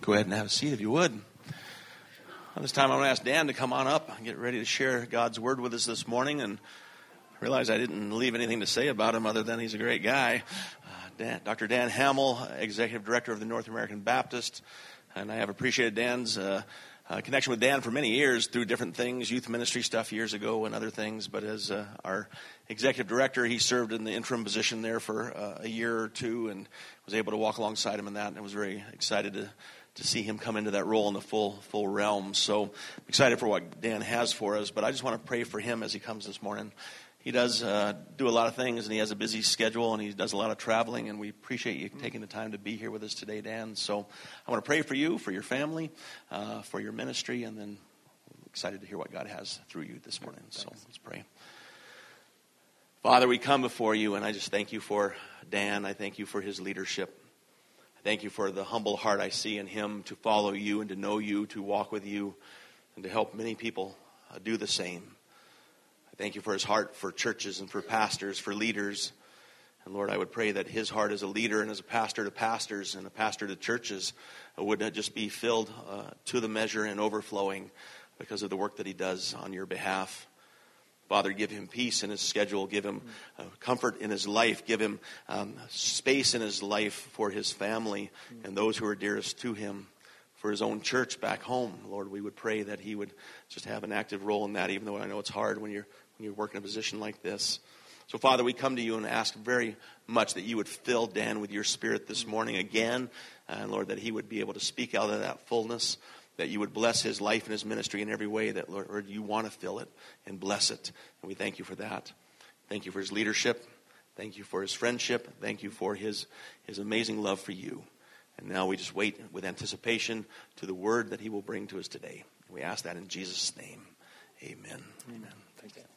Go ahead and have a seat if you would. This time I'm going to ask Dan to come on up and get ready to share God's Word with us this morning. And I realize I didn't leave anything to say about him other than he's a great guy. Dr. Dan Hamill, Executive Director of the North American Baptist. And I have appreciated Dan's connection with Dan for many years through different things, youth ministry stuff years ago and other things. But as our Executive Director, he served in the interim position there for a year or two and was able to walk alongside him in that. And I was very excited to see him come into that role in the full realm. So I'm excited for what Dan has for us. But I just want to pray for him as he comes this morning. He does do a lot of things, and he has a busy schedule, and he does a lot of traveling, and we appreciate you taking the time to be here with us today, Dan. So I want to pray for you, for your family, for your ministry, and then I'm excited to hear what God has through you this morning. So let's pray. Father, we come before you, and I just thank you for Dan. I thank you for his leadership. I thank you for the humble heart I see in him to follow you and to know you, to walk with you, and to help many people do the same. I thank you for his heart for churches and for pastors, for leaders. And Lord, I would pray that his heart as a leader and as a pastor to pastors and a pastor to churches would not just be filled to the measure and overflowing because of the work that he does on your behalf. Father, give him peace in his schedule. Give him comfort in his life. Give him space in his life for his family and those who are dearest to him. For his own church back home, Lord, we would pray that he would just have an active role in that, even though I know it's hard when you work in a position like this. So, Father, we come to you and ask very much that you would fill Dan with your Spirit this morning again, and Lord, that he would be able to speak out of that fullness, that you would bless his life and his ministry in every way that, Lord, you want to fill it and bless it. And we thank you for that. Thank you for his leadership. Thank you for his friendship. Thank you for his amazing love for you. And now we just wait with anticipation to the word that he will bring to us today. We ask that in Jesus' name. Amen. Amen. Thanks, Dan.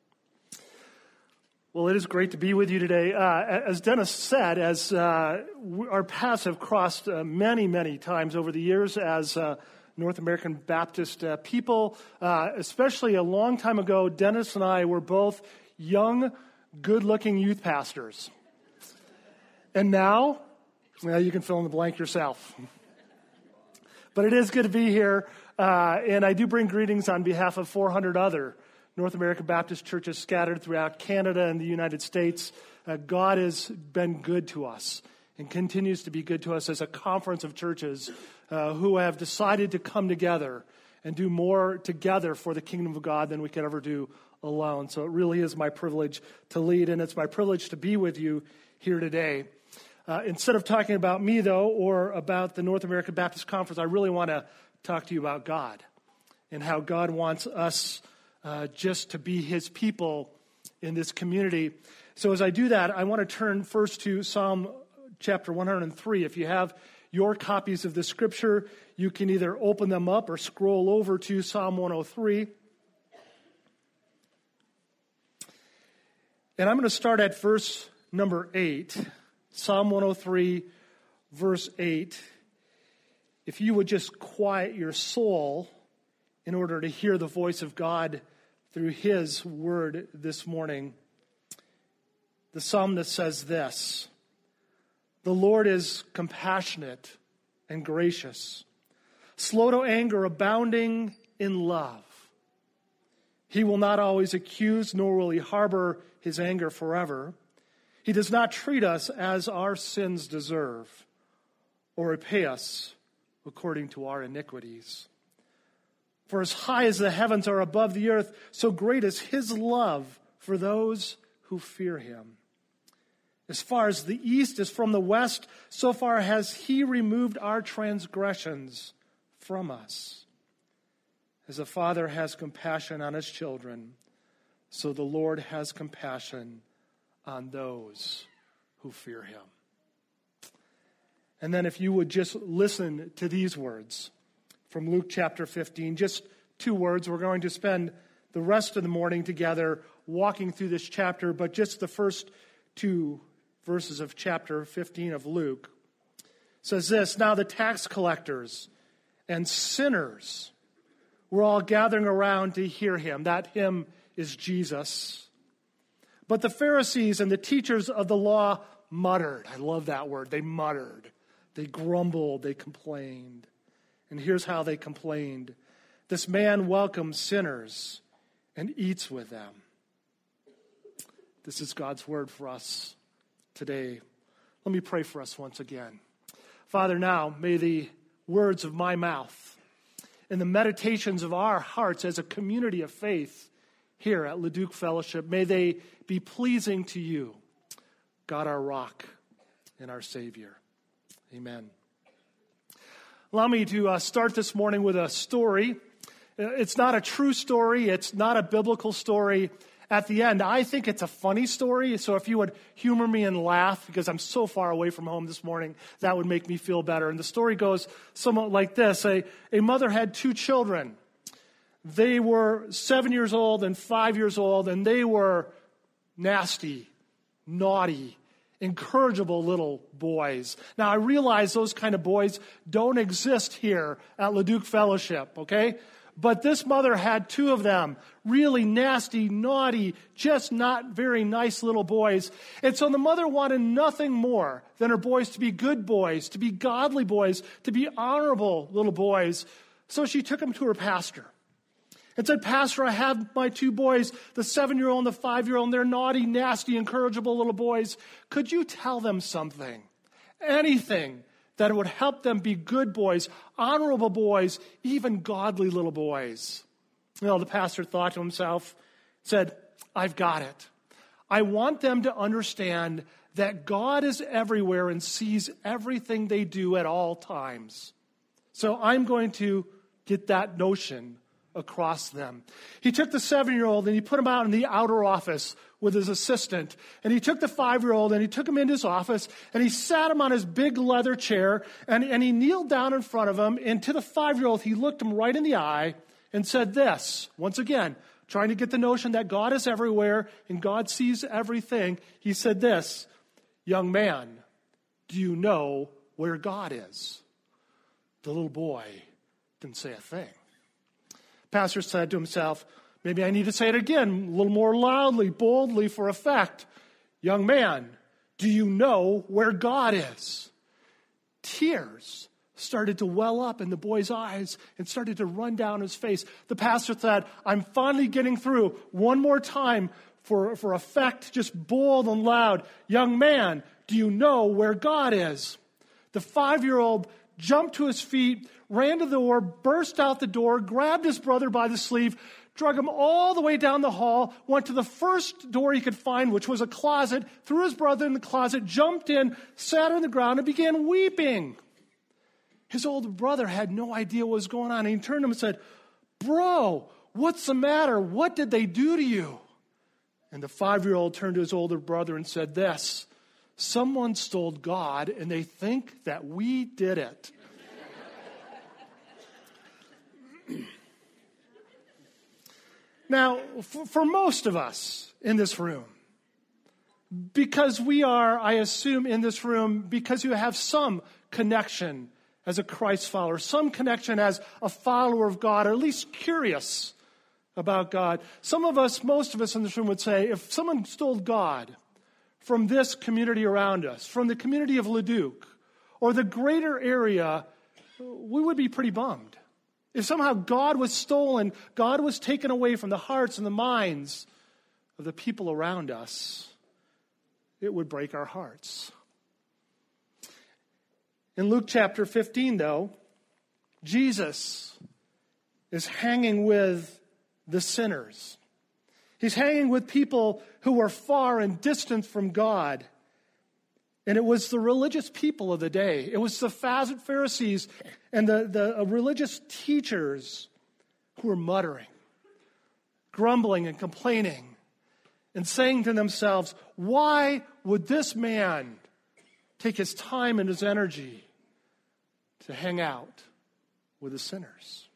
Well, it is great to be with you today. As Dennis said, as our paths have crossed many, many times over the years as North American Baptist people, especially a long time ago, Dennis and I were both young, good-looking youth pastors. And now, well, you can fill in the blank yourself. But it is good to be here, and I do bring greetings on behalf of 400 other North American Baptist churches scattered throughout Canada and the United States. God has been good to us and continues to be good to us as a conference of churches who have decided to come together and do more together for the kingdom of God than we could ever do alone. So it really is my privilege to lead, and it's my privilege to be with you here today. Instead of talking about me, though, or about the North American Baptist Conference, I really want to talk to you about God and how God wants us just to be his people in this community. So as I do that, I want to turn first to Psalm chapter 103. If you have your copies of the scripture, you can either open them up or scroll over to Psalm 103. And I'm going to start at verse number 8. Psalm 103, verse 8. If you would just quiet your soul in order to hear the voice of God through his word this morning. The psalmist says this: "The Lord is compassionate and gracious, slow to anger, abounding in love. He will not always accuse, nor will he harbor his anger forever. He does not treat us as our sins deserve, or repay us according to our iniquities. For as high as the heavens are above the earth, so great is his love for those who fear him. As far as the east is from the west, so far has he removed our transgressions from us. As a father has compassion on his children, so the Lord has compassion on those who fear him." And then if you would just listen to these words from Luke chapter 15, just 2 words. We're going to spend the rest of the morning together walking through this chapter, but just the first 2 verses of chapter 15 of Luke. It says this: "Now the tax collectors and sinners were all gathering around to hear him." That him is Jesus. "But the Pharisees and the teachers of the law muttered." I love that word. They muttered. They grumbled. They complained. And here's how they complained. This man welcomes sinners and eats with them. This is God's word for us today. Let me pray for us once again. Father, now may the words of my mouth and the meditations of our hearts as a community of faith here at Leduc Fellowship, may they be pleasing to you, God our rock and our Savior. Amen. Allow me to start this morning with a story. It's not a true story. It's not a biblical story. At the end, I think it's a funny story. So if you would humor me and laugh, because I'm so far away from home this morning, that would make me feel better. And the story goes somewhat like this. A mother had 2 children. They were 7 years old and 5 years old, and they were nasty, naughty, incorrigible little boys. Now, I realize those kind of boys don't exist here at Leduc Fellowship, okay? But this mother had 2 of them, really nasty, naughty, just not very nice little boys. And so the mother wanted nothing more than her boys to be good boys, to be godly boys, to be honorable little boys. So she took them to her pastor and said, Pastor, I have my 2 boys, the 7-year-old and the 5-year-old, and they're naughty, nasty, incorrigible little boys. Could you tell them something, anything, that it would help them be good boys, honorable boys, even godly little boys? Well, the pastor thought to himself, said, I've got it. I want them to understand that God is everywhere and sees everything they do at all times. So I'm going to get that notion across them. He took the 7-year-old and he put him out in the outer office with his assistant. And he took the 5-year-old and he took him into his office and he sat him on his big leather chair and he kneeled down in front of him. And to the 5-year-old, he looked him right in the eye and said this, once again, trying to get the notion that God is everywhere and God sees everything. He said this, young man, do you know where God is? The little boy didn't say a thing. Pastor said to himself, maybe I need to say it again, a little more loudly, boldly, for effect. Young man, do you know where God is? Tears started to well up in the boy's eyes and started to run down his face. The pastor said, I'm finally getting through one more time for effect, just bold and loud. Young man, do you know where God is? The 5-year-old jumped to his feet, ran to the door, burst out the door, grabbed his brother by the sleeve, drug him all the way down the hall, went to the first door he could find, which was a closet, threw his brother in the closet, jumped in, sat on the ground, and began weeping. His older brother had no idea what was going on. He turned to him and said, Bro, what's the matter? What did they do to you? And the 5-year-old turned to his older brother and said this, someone stole God, and they think that we did it. Now, for most of us in this room, because we are, I assume, in this room, because you have some connection as a Christ follower, some connection as a follower of God, or at least curious about God. Some of us, most of us in this room would say, if someone stole God from this community around us, from the community of Leduc, or the greater area, we would be pretty bummed. If somehow God was stolen, God was taken away from the hearts and the minds of the people around us, it would break our hearts. In Luke chapter 15, though, Jesus is hanging with the sinners. He's hanging with people who were far and distant from God. And it was the religious people of the day. It was the Pharisees and the religious teachers who were muttering, grumbling and complaining, and saying to themselves, why would this man take his time and his energy to hang out with the sinners?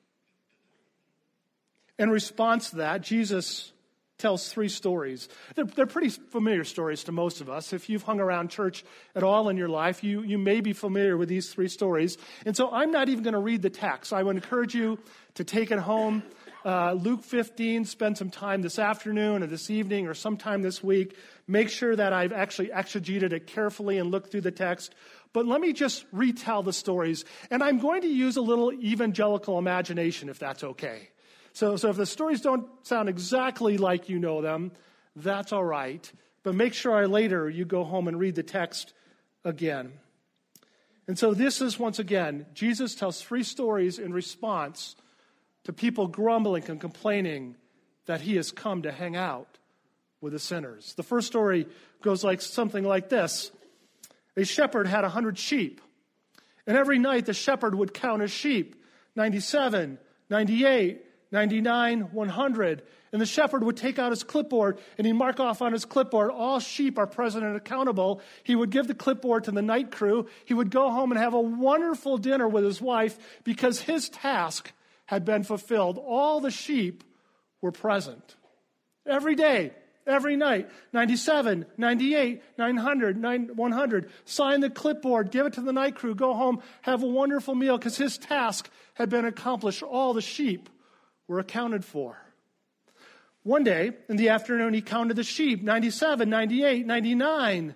In response to that, Jesus tells 3 stories. They're pretty familiar stories to most of us. If you've hung around church at all in your life, you may be familiar with these 3 stories. And so I'm not even going to read the text. I would encourage you to take it home. Luke 15, spend some time this afternoon or this evening or sometime this week. Make sure that I've actually exegeted it carefully and looked through the text. But let me just retell the stories. And I'm going to use a little evangelical imagination, if that's okay. So if the stories don't sound exactly like you know them, that's all right. But make sure later you go home and read the text again. And so this is, once again, Jesus tells 3 stories in response to people grumbling and complaining that he has come to hang out with the sinners. The first story goes something like this. A shepherd had 100 sheep. And every night the shepherd would count his sheep. 97, 98, 99, 100. And the shepherd would take out his clipboard and he'd mark off on his clipboard, all sheep are present and accountable. He would give the clipboard to the night crew. He would go home and have a wonderful dinner with his wife because his task had been fulfilled. All the sheep were present. Every day, every night, 97, 98, 900, 100. Sign the clipboard, give it to the night crew, go home, have a wonderful meal because his task had been accomplished. All the sheep were accounted for. One day in the afternoon, he counted the sheep, 97, 98, 99,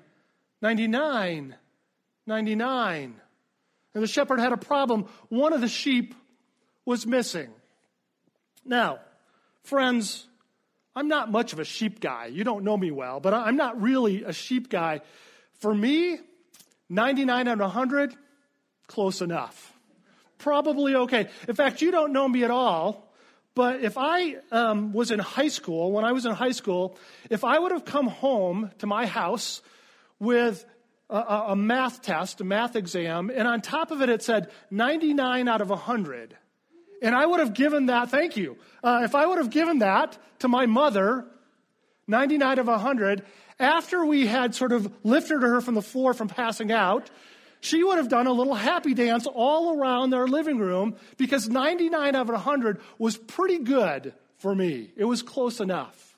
99, 99. And the shepherd had a problem. One of the sheep was missing. Now, friends, I'm not much of a sheep guy. You don't know me well, but I'm not really a sheep guy. For me, 99 out of 100, close enough. Probably okay. In fact, you don't know me at all. But if I was in high school, when I was in high school, if I would have come home to my house with a math test, a math exam, and on top of it, it said 99 out of 100, and I would have given that, thank you, if I would have given that to my mother, 99 out of 100, after we had sort of lifted her from the floor from passing out, she would have done a little happy dance all around their living room because 99 out of 100 was pretty good for me. It was close enough.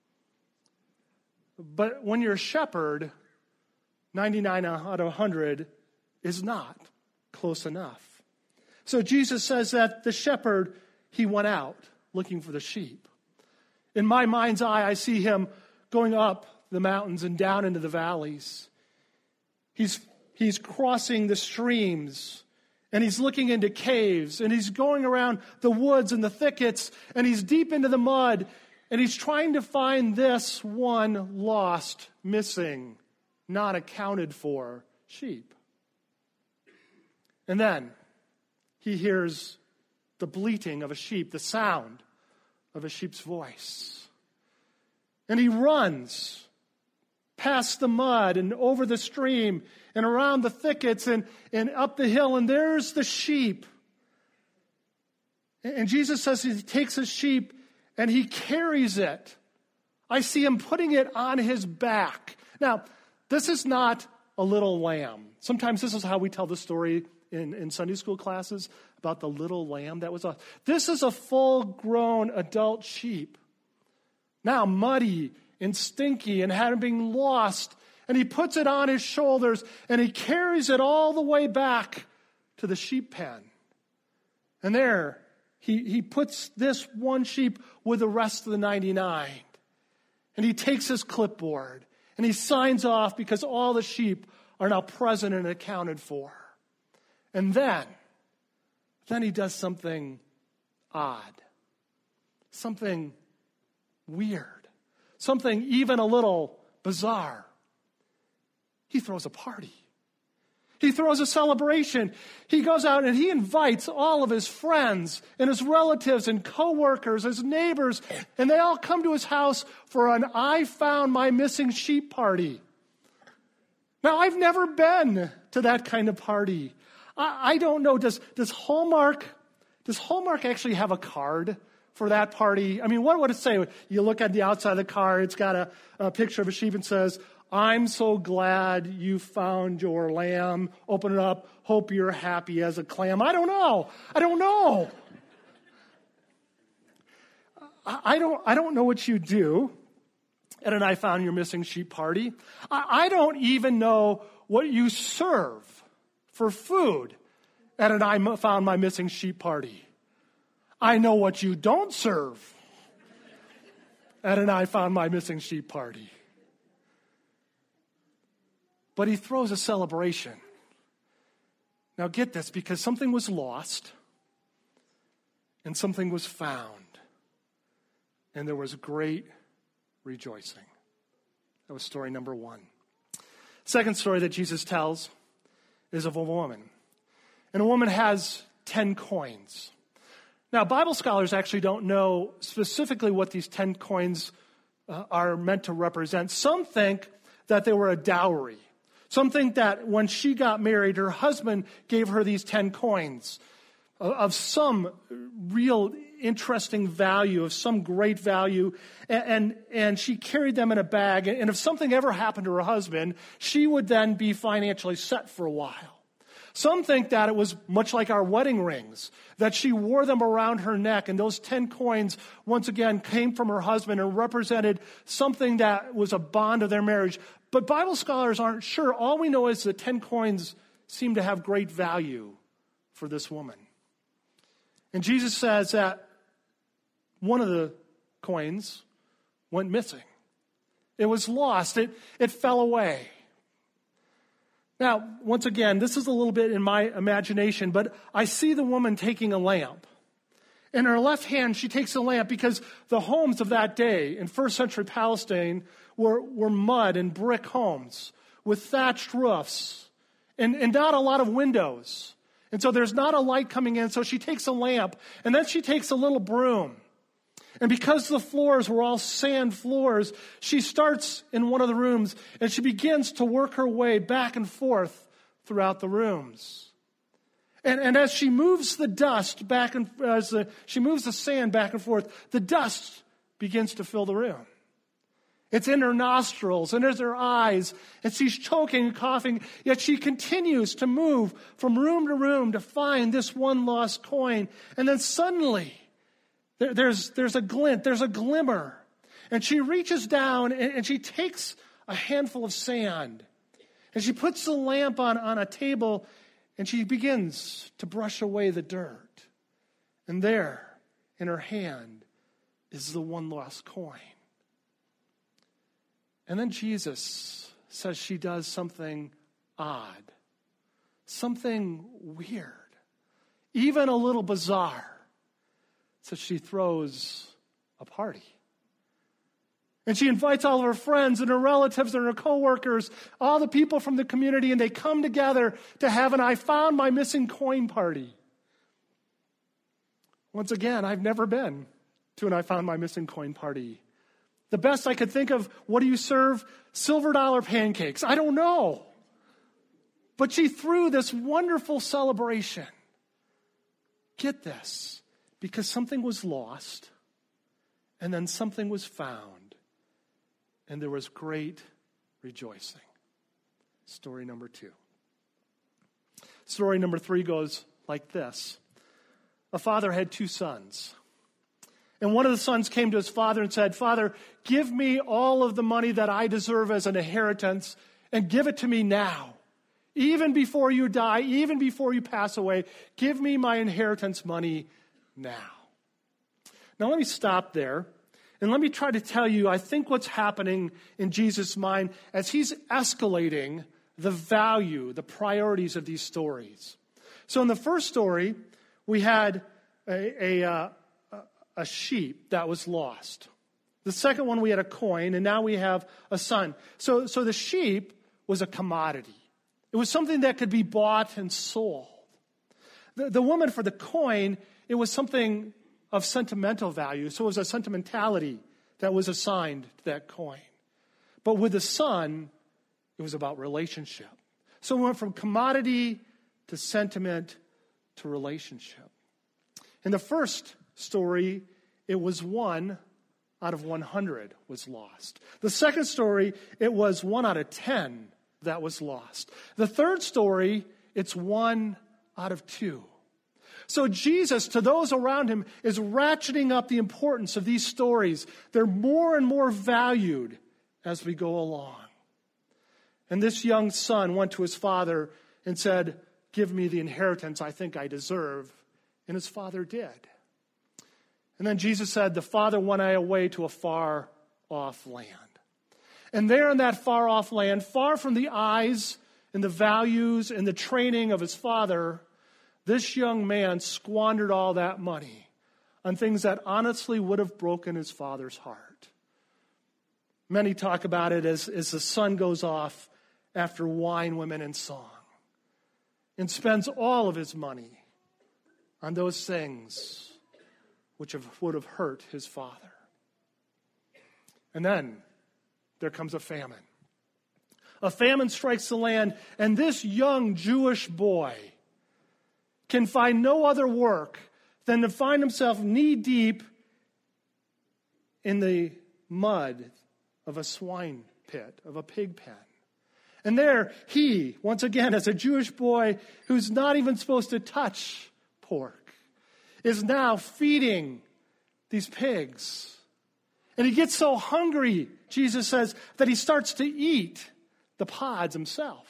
But when you're a shepherd, 99 out of 100 is not close enough. So Jesus says that the shepherd, he went out looking for the sheep. In my mind's eye, I see him going up the mountains and down into the valleys. He's crossing the streams, and he's looking into caves, and he's going around the woods and the thickets, and he's deep into the mud, and he's trying to find this one lost, missing, not accounted for sheep. And then he hears the bleating of a sheep, the sound of a sheep's voice. And he runs past the mud and over the stream and around the thickets and up the hill, and there's the sheep. And Jesus says he takes his sheep and he carries it. I see him putting it on his back. Now, this is not a little lamb. Sometimes this is how we tell the story in Sunday school classes about the little lamb that was off. This is a full-grown adult sheep, now muddy and stinky and having been lost. And he puts it on his shoulders and he carries it all the way back to the sheep pen. And there, he puts this one sheep with the rest of the 99. And he takes his clipboard and he signs off because all the sheep are now present and accounted for. And then he does something odd, something weird, something even a little bizarre. He throws a party. He throws a celebration. He goes out and he invites all of his friends and his relatives and coworkers, his neighbors, and they all come to his house for an I found my missing sheep party. Now, I've never been to that kind of party. I don't know, does Hallmark actually have a card for that party? I mean, what would it say? You look at the outside of the card, it's got a picture of a sheep and says, I'm so glad you found your lamb. Open it up. Hope you're happy as a clam. I don't know. I don't know what you do at an I found your missing sheep party. I don't even know what you serve for food at an I found my missing sheep party. I know what you don't serve at an I found my missing sheep party. But he throws a celebration. Now get this, because something was lost and something was found, and there was great rejoicing. That was story number one. Second story that Jesus tells is of a woman. And a woman has 10 coins. Now, Bible scholars actually don't know specifically what these 10 coins are meant to represent. Some think that they were a dowry. Some think that when she got married, her husband gave her these 10 coins of some real interesting value, of some great value, and she carried them in a bag. And if something ever happened to her husband, she would then be financially set for a while. Some think that it was much like our wedding rings, that she wore them around her neck, and those 10 coins, once again, came from her husband and represented something that was a bond of their marriage. But Bible scholars aren't sure. All we know is the 10 coins seem to have great value for this woman. And Jesus says that one of the coins went missing. It was lost. It fell away. Now, once again, this is a little bit in my imagination, but I see the woman taking a lamp. In her left hand, she takes a lamp because the homes of that day in first century Palestine were mud and brick homes with thatched roofs and not a lot of windows. And so there's not a light coming in, so she takes a lamp, and then she takes a little broom. And because the floors were all sand floors, she starts in one of the rooms, and she begins to work her way back and forth throughout the rooms. And as she moves the dust back and she moves the sand back and forth, the dust begins to fill the room. It's in her nostrils and in her eyes, and she's choking and coughing, yet she continues to move from room to room to find this one lost coin. And then suddenly, there's a glint, there's a glimmer, and she reaches down and she takes a handful of sand, and she puts the lamp on a table, and she begins to brush away the dirt. And there, in her hand, is the one lost coin. And then Jesus says she does something odd, something weird, even a little bizarre. So she throws a party. And she invites all of her friends and her relatives and her coworkers, all the people from the community, and they come together to have an I found my missing coin party. Once again, I've never been to an I found my missing coin party. The best I could think of, what do you serve? Silver dollar pancakes. I don't know. But she threw this wonderful celebration. Get this, because something was lost, and then something was found, and there was great rejoicing. Story number 2. Story number 3 goes like this. A father had 2 sons. And one of the sons came to his father and said, "Father, give me all of the money that I deserve as an inheritance, and give it to me now. Even before you die, even before you pass away, give me my inheritance money now." Now let me stop there, and let me try to tell you, I think, what's happening in Jesus' mind as he's escalating the value, the priorities of these stories. So in the first story, we had a sheep that was lost. The second one, we had a coin, and now we have a son. So the sheep was a commodity. It was something that could be bought and sold. The woman for the coin, it was something of sentimental value. So it was a sentimentality that was assigned to that coin. But with the son, it was about relationship. So we went from commodity to sentiment to relationship. In the first story, it was 1 out of 100 was lost. The second story, it was 1 out of 10 that was lost. The third story, it's 1 out of 2. So Jesus, to those around him, is ratcheting up the importance of these stories. They're more and more valued as we go along. And this young son went to his father and said, "Give me the inheritance I think I deserve." And his father did. And then Jesus said, the father went away to a far-off land. And there in that far-off land, far from the eyes in the values and the training of his father, this young man squandered all that money on things that honestly would have broken his father's heart. Many talk about it as the son goes off after wine, women, and song, and spends all of his money on those things which would have hurt his father. And then there comes a famine. A famine strikes the land, and this young Jewish boy can find no other work than to find himself knee-deep in the mud of a swine pit, of a pig pen. And there he, once again, as a Jewish boy who's not even supposed to touch pork, is now feeding these pigs. And he gets so hungry, Jesus says, that he starts to eat the pods himself.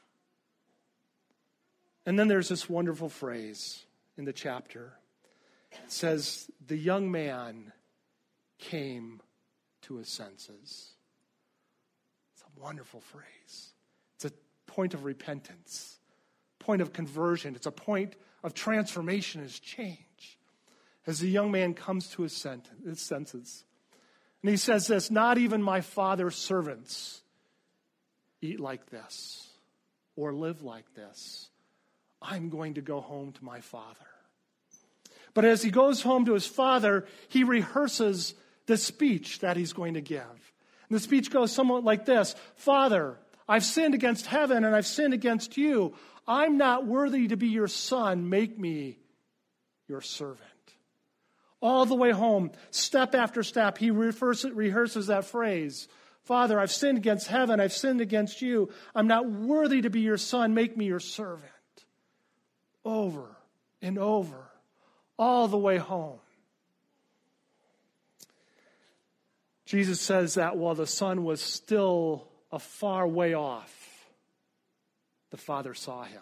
And then there's this wonderful phrase in the chapter. It says, the young man came to his senses. It's a wonderful phrase. It's a point of repentance, point of conversion. It's a point of transformation, his change. As the young man comes to his senses. And he says this, not even my father's servants eat like this or live like this. I'm going to go home to my father. But as he goes home to his father, he rehearses the speech that he's going to give. And the speech goes somewhat like this. Father, I've sinned against heaven and I've sinned against you. I'm not worthy to be your son. Make me your servant. All the way home, step after step, he rehearses that phrase. Father, I've sinned against heaven. I've sinned against you. I'm not worthy to be your son. Make me your servant. Over and over, all the way home. Jesus says that while the son was still a far way off, the father saw him.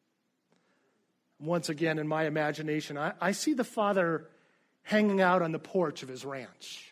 Once again, in my imagination, I see the father hanging out on the porch of his ranch.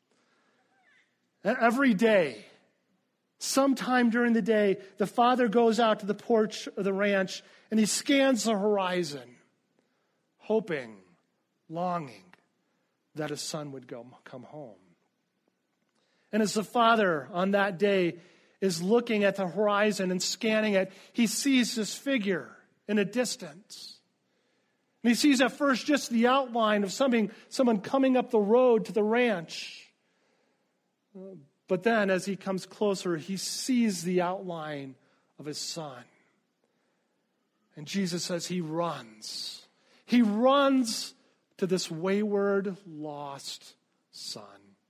Every day, sometime during the day, the father goes out to the porch of the ranch and he scans the horizon, hoping, longing that his son would come home. And as the father on that day is looking at the horizon and scanning it, he sees this figure in a distance. And he sees at first just the outline of someone coming up the road to the ranch. But then as he comes closer, he sees the outline of his son. And Jesus says he runs. He runs to this wayward, lost son.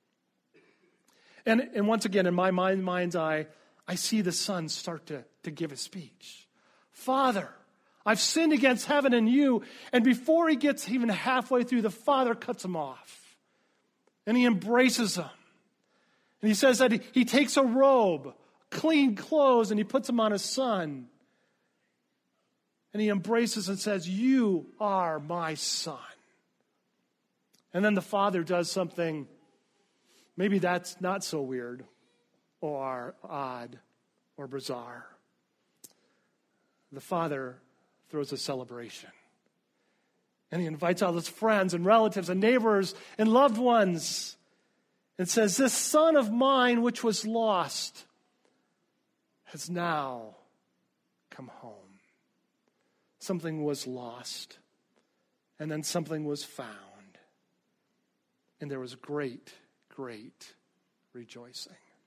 And once again, in my mind's eye, I see the son start to give a speech. Father, I've sinned against heaven and you. And before he gets even halfway through, the father cuts him off. And he embraces him. And he says that he takes a robe, clean clothes, and he puts them on his son. And he embraces and says, you are my son. And then the father does something, maybe that's not so weird or odd or bizarre. The father throws a celebration. And he invites all his friends and relatives and neighbors and loved ones and says, this son of mine which was lost has now come home. Something was lost, and then something was found. And there was great, great rejoicing.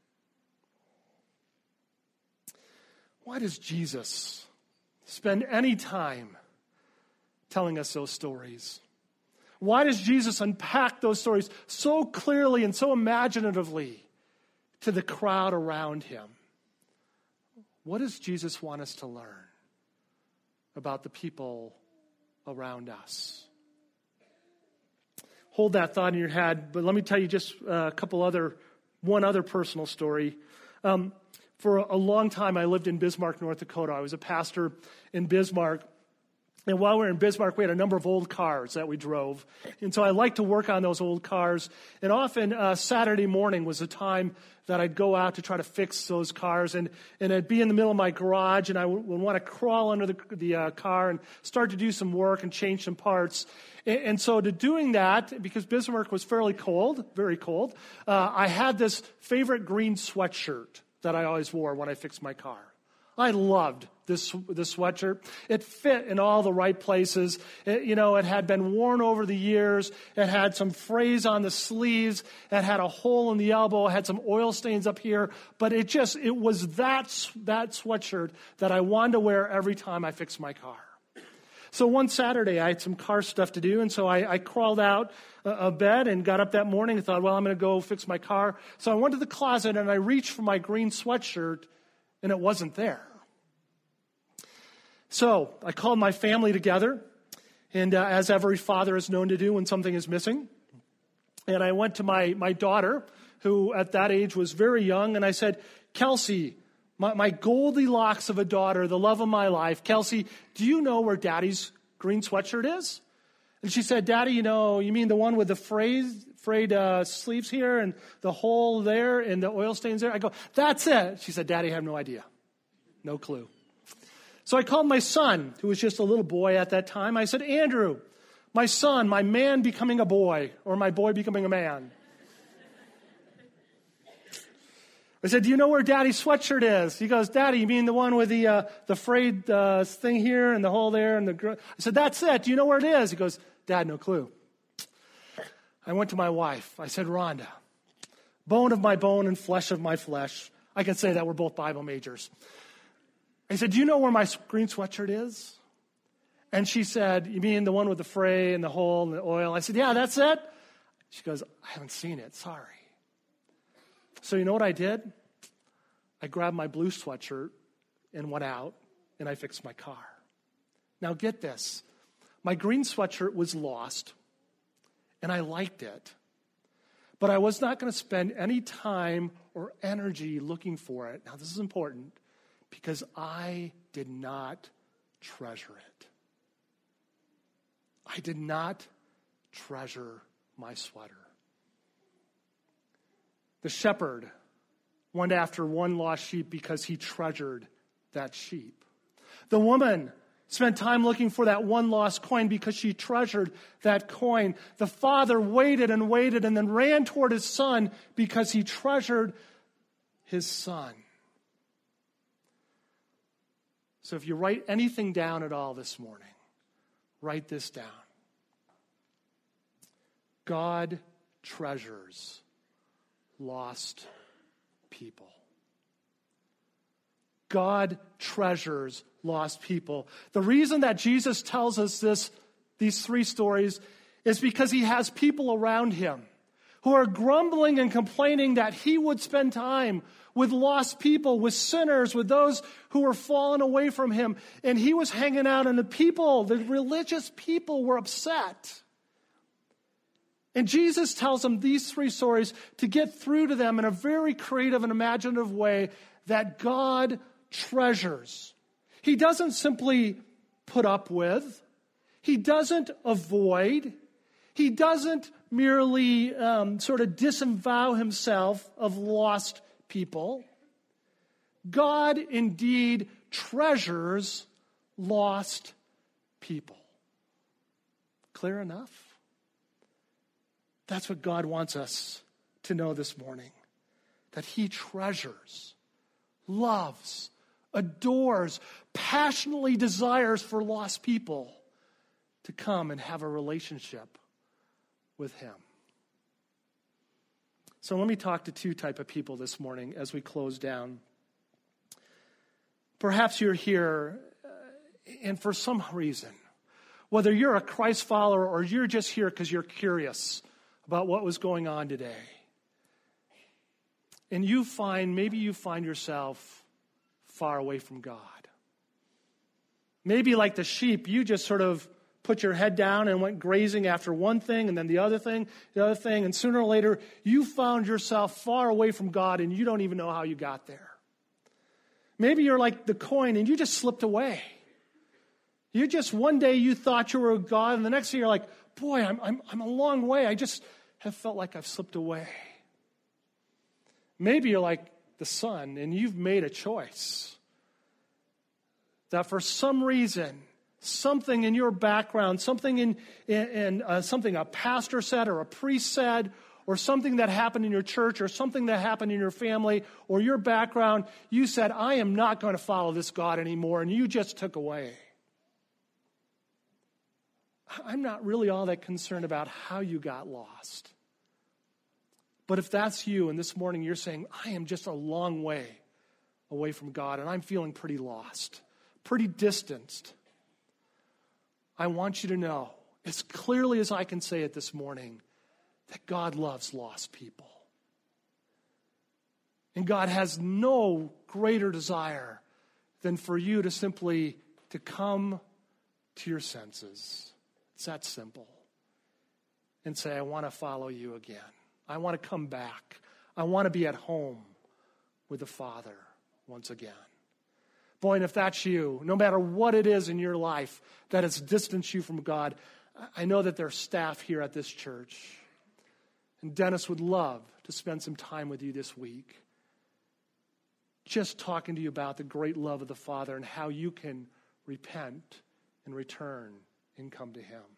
Why does Jesus spend any time telling us those stories? Why does Jesus unpack those stories so clearly and so imaginatively to the crowd around him? What does Jesus want us to learn about the people around us? Hold that thought in your head, but let me tell you just one other personal story. For a long time, I lived in Bismarck, North Dakota. I was a pastor in Bismarck. And while we were in Bismarck, we had a number of old cars that we drove. And so I liked to work on those old cars. And often Saturday morning was the time that I'd go out to try to fix those cars. And I'd be in the middle of my garage, and I would want to crawl under the car and start to do some work and change some parts. And so to doing that, because Bismarck was fairly cold, very cold, I had this favorite green sweatshirt that I always wore when I fixed my car. I loved this sweatshirt. It fit in all the right places. It had been worn over the years. It had some frays on the sleeves. It had a hole in the elbow. It had some oil stains up here. But it was that sweatshirt that I wanted to wear every time I fixed my car. So one Saturday, I had some car stuff to do, and so I crawled out of bed and got up that morning and thought, well, I'm going to go fix my car. So I went to the closet, and I reached for my green sweatshirt, and it wasn't there. So I called my family together, and as every father is known to do when something is missing, and I went to my daughter, who at that age was very young, and I said, Kelsey, my Goldilocks of a daughter, the love of my life, Kelsey, do you know where Daddy's green sweatshirt is? And she said, Daddy, you mean the one with the frayed sleeves here and the hole there and the oil stains there? I go, that's it. She said, Daddy, I have no idea. No clue. So I called my son, who was just a little boy at that time. I said, Andrew, my son, my man becoming a boy, or my boy becoming a man. I said, do you know where Daddy's sweatshirt is? He goes, Daddy, you mean the one with the frayed thing here and the hole there? I said, that's it. Do you know where it is? He goes, Dad, no clue. I went to my wife. I said, Rhonda, bone of my bone and flesh of my flesh. I can say that we're both Bible majors. I said, do you know where my green sweatshirt is? And she said, you mean the one with the fray and the hole and the oil? I said, yeah, that's it. She goes, I haven't seen it. Sorry. So you know what I did? I grabbed my blue sweatshirt and went out, and I fixed my car. Now get this. My green sweatshirt was lost, and I liked it. But I was not going to spend any time or energy looking for it. Now this is important, because I did not treasure it. I did not treasure my sweater. The shepherd went after one lost sheep because he treasured that sheep. The woman spent time looking for that one lost coin because she treasured that coin. The father waited and waited and then ran toward his son because he treasured his son. So if you write anything down at all this morning, write this down. God treasures lost people. God treasures lost people. The reason that Jesus tells us these three stories is because he has people around him who are grumbling and complaining that he would spend time with lost people, with sinners, with those who were fallen away from him. And he was hanging out, and the religious people were upset. And Jesus tells them these three stories to get through to them in a very creative and imaginative way that God treasures. He doesn't simply put up with. He doesn't avoid. He doesn't merely sort of disavow himself of lost people. God indeed treasures lost people. Clear enough? That's what God wants us to know this morning. That he treasures, loves, adores, passionately desires for lost people to come and have a relationship with him. So let me talk to two types of people this morning as we close down. Perhaps you're here and for some reason, whether you're a Christ follower or you're just here because you're curious about what was going on today, and maybe you find yourself far away from God. Maybe like the sheep, you just sort of put your head down and went grazing after one thing and then the other thing, and sooner or later you found yourself far away from God and you don't even know how you got there. Maybe you're like the coin and you just slipped away. You just, one day you thought you were with God, and the next day you're like, boy, I'm a long way. I just have felt like I've slipped away. Maybe you're like the son, and you've made a choice that for some reason, something in your background, something in something a pastor said or a priest said, or something that happened in your church, or something that happened in your family, or your background, you said, I am not going to follow this God anymore, and you just took away. I'm not really all that concerned about how you got lost. But if that's you, and this morning you're saying, I am just a long way away from God, and I'm feeling pretty lost, pretty distanced, I want you to know, as clearly as I can say it this morning, that God loves lost people. And God has no greater desire than for you to simply to come to your senses. It's that simple. And say, I want to follow you again. I want to come back. I want to be at home with the Father once again. Boy, and if that's you, no matter what it is in your life that has distanced you from God, I know that there's staff here at this church. And Dennis would love to spend some time with you this week, just talking to you about the great love of the Father and how you can repent and return and come to Him.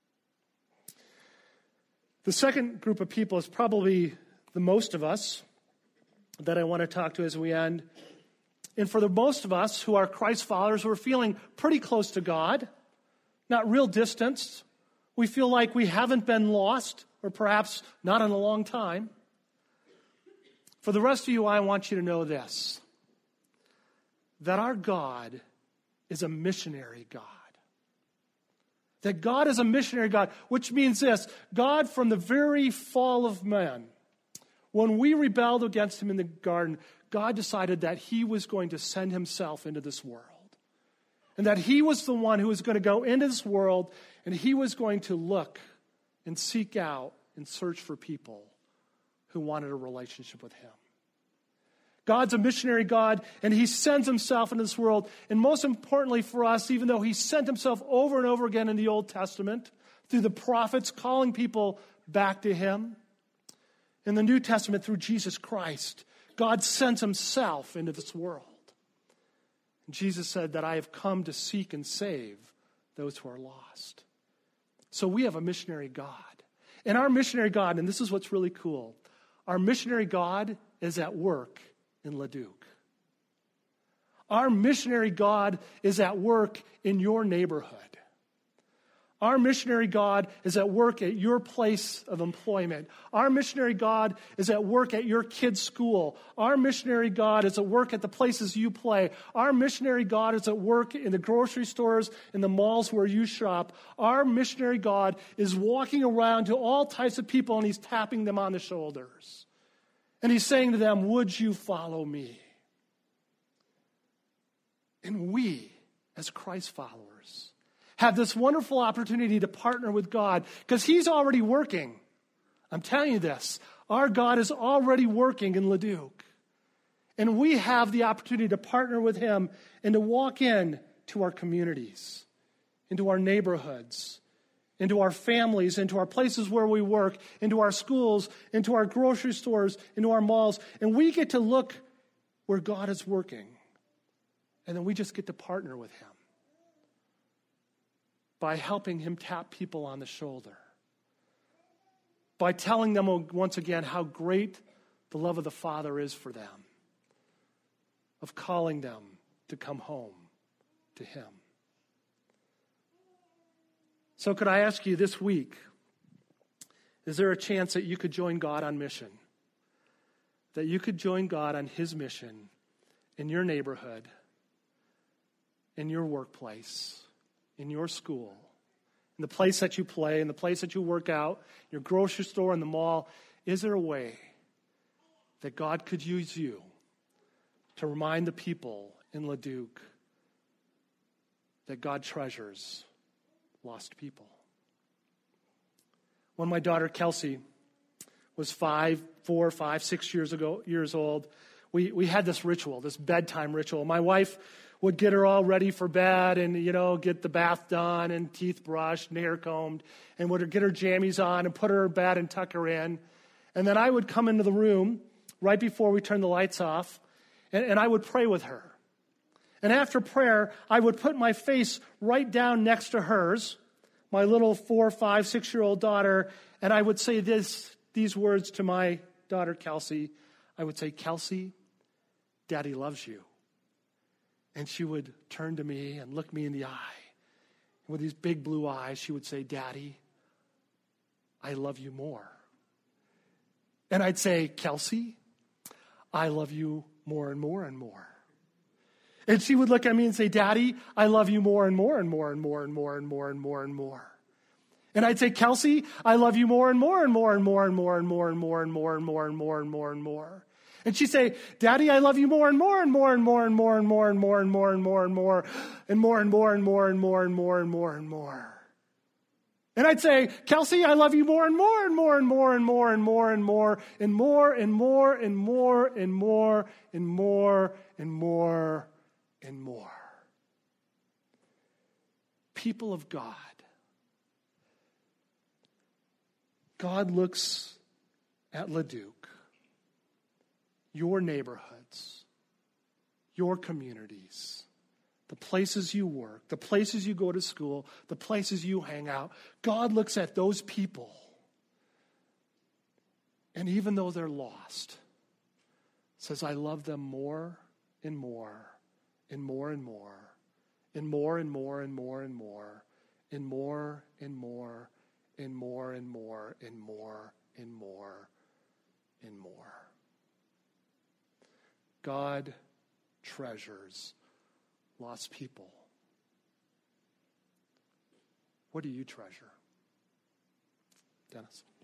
The second group of people is probably the most of us that I want to talk to as we end. And for the most of us who are Christ followers, we're feeling pretty close to God, not real distance. We feel like we haven't been lost, or perhaps not in a long time. For the rest of you, I want you to know this, that our God is a missionary God. That God is a missionary God, which means this, God from the very fall of man, when we rebelled against Him in the garden, God decided that He was going to send Himself into this world. And that He was the one who was going to go into this world, and He was going to look and seek out and search for people who wanted a relationship with Him. God's a missionary God, and He sends Himself into this world. And most importantly for us, even though He sent Himself over and over again in the Old Testament, through the prophets calling people back to Him, in the New Testament through Jesus Christ, God sends Himself into this world. And Jesus said that I have come to seek and save those who are lost. So we have a missionary God. And our missionary God, and this is what's really cool, our missionary God is at work in Leduc. Our missionary God is at work in your neighborhood. Our missionary God is at work at your place of employment. Our missionary God is at work at your kid's school. Our missionary God is at work at the places you play. Our missionary God is at work in the grocery stores, in the malls where you shop. Our missionary God is walking around to all types of people, and He's tapping them on the shoulders. And He's saying to them, would you follow me? And we, as Christ followers, have this wonderful opportunity to partner with God because He's already working. I'm telling you this. Our God is already working in Leduc. And we have the opportunity to partner with Him and to walk in to our communities, into our neighborhoods, into our families, into our places where we work, into our schools, into our grocery stores, into our malls. And we get to look where God is working. And then we just get to partner with Him by helping Him tap people on the shoulder, by telling them once again how great the love of the Father is for them, of calling them to come home to Him. So could I ask you this week, is there a chance that you could join God on mission? That you could join God on His mission in your neighborhood, in your workplace, in your school, in the place that you play, in the place that you work out, your grocery store, in the mall? Is there a way that God could use you to remind the people in Leduc that God treasures lost people? When my daughter Kelsey was 4, 5, 6 years old, we had this ritual, this bedtime ritual. My wife would get her all ready for bed and, get the bath done and teeth brushed and hair combed and would get her jammies on and put her in bed and tuck her in. And then I would come into the room right before we turned the lights off and I would pray with her. And after prayer, I would put my face right down next to hers, my little 4, 5, 6-year-old daughter, and I would say these words to my daughter, Kelsey. I would say, Kelsey, Daddy loves you. And she would turn to me and look me in the eye. And with these big blue eyes, she would say, Daddy, I love you more. And I'd say, Kelsey, I love you more and more and more. And she would look at me and say, Daddy, I love you more and more and more and more and more and more and more and more. And I'd say, Kelsey, I love you more and more and more and more and more and more and more and more and more and more and more and more. And she'd say, Daddy, I love you more and more and more and more and more and more and more and more and more and more and more and more and more and more and more and more and more. And I'd say, Kelsey, I love you more and more and more and more and more and more and more and more and more and more and more and more and more and more. People of God, God looks at Leduc, your neighborhoods, your communities, the places you work, the places you go to school, the places you hang out. God looks at those people. And even though they're lost, says, I love them more and more and more and more and more and more and more and more and more and more and more and more and more and more and more. God treasures lost people. What do you treasure? Dennis?